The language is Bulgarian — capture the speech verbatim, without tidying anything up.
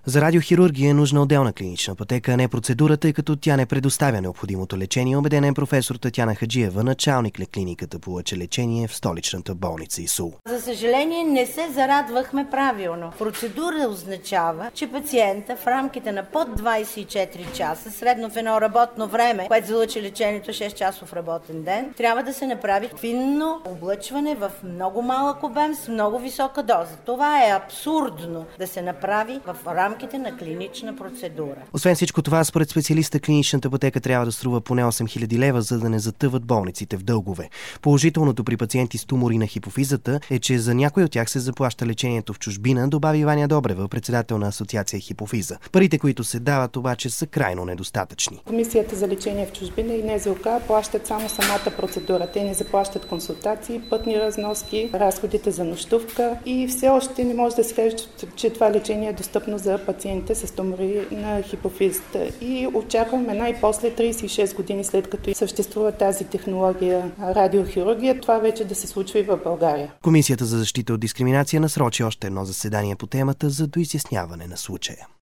За радиохирургия е нужна отделна клинична пътека, а не процедура, тъй като тя не предоставя необходимото лечение, убедена е професор Татяна Хаджиева, началник на клиниката по лъчелечение в столичната болница ИСУЛ. За съжаление не се зарадвахме правилно. Процедура означава, че пациента в рамките на под двадесет и четири часа, средно в едно работно време, което за лъчелечението шест часов работен ден, трябва да се направи финно облъчване в много малък обем с много висока доза. Това е абсурдно да се направи в рамките на клинична процедура. Освен всичко това, според специалиста, клиничната пътека трябва да струва поне осем хиляди лева, за да не затъват болниците в дългове. Положителното при пациенти с тумори на хипофизата е, че за някой от тях се заплаща лечението в чужбина, добави Ваня Добрева, председател на Асоциация Хипофиза. Парите, които се дават, обаче са крайно недостатъчни. Комисията за лечение в чужбина и НЗОК плащат само самата процедура. Те не заплащат консултации, пътни разноски, разходите за нощувка и все още не може да се каже, че това лечение е достъпно за пациентите с тумори на хипофизата. И очакваме най-после тридесет и шест години след като съществува тази технология радиохирургия, това вече да се случва и в България. Комисията за защита от дискриминация насрочи още едно заседание по темата за доизясняване на случая.